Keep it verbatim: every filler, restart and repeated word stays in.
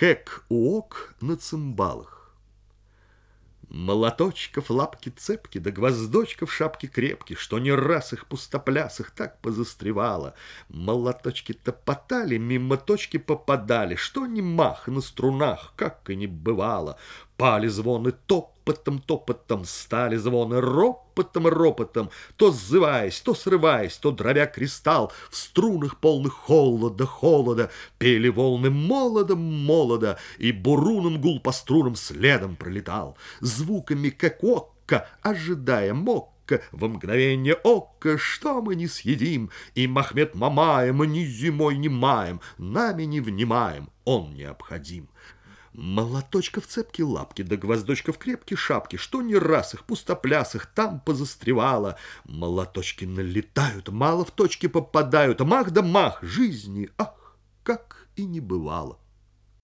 Кэк-уок на цимбалах. Молоточков лапки цепки, да гвоздочков шапки крепки, что не раз их пустоплясах так позастревало. Молоточки топотали, мимо точки попадали, что ни мах на струнах, как и не бывало. Пали звоны топотом, топотом, стали звоны ропотом, ропотом, то сзываясь, то срываясь, то дробя кристалл, в струнах полных холода, холода, пели волны молодо, молодо, и буруном гул по струнам следом пролетал. Звуками, как окка, ожидая мокка, во мгновение ока, что мы не съедим, и Махмед Мамаем ни зимой, ни маем, нами не внимаем, он необходим. Молоточков цепки лапки, да гвоздочков крепкие шапки, что не раз их пустоплясах там позастревало. Молоточки налетают, мало в точки попадают, мах да мах, жизни, ах, как и не бывало.